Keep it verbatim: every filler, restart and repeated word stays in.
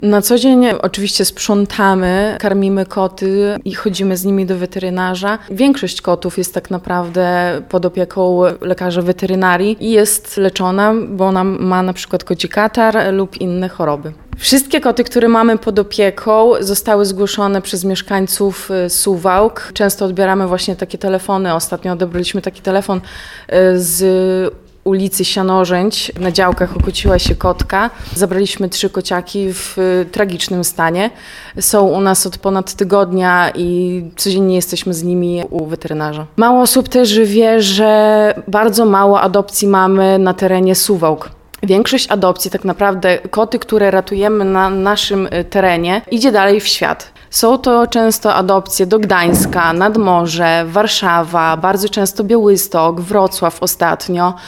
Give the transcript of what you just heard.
Na co dzień oczywiście sprzątamy, karmimy koty i chodzimy z nimi do weterynarza. Większość kotów jest tak naprawdę pod opieką lekarza weterynarii i jest leczona, bo ona ma na przykład koci katar lub inne choroby. Wszystkie koty, które mamy pod opieką, zostały zgłoszone przez mieszkańców Suwałk. Często odbieramy właśnie takie telefony. Ostatnio odebraliśmy taki telefon z ulicy Sianorzęć. Na działkach okociła się kotka. Zabraliśmy trzy kociaki w tragicznym stanie. Są u nas od ponad tygodnia i codziennie jesteśmy z nimi u weterynarza. Mało osób też wie, że bardzo mało adopcji mamy na terenie Suwałk. Większość adopcji, tak naprawdę koty, które ratujemy na naszym terenie, idzie dalej w świat. Są to często adopcje do Gdańska, nad morze, Warszawa, bardzo często Białystok, Wrocław ostatnio.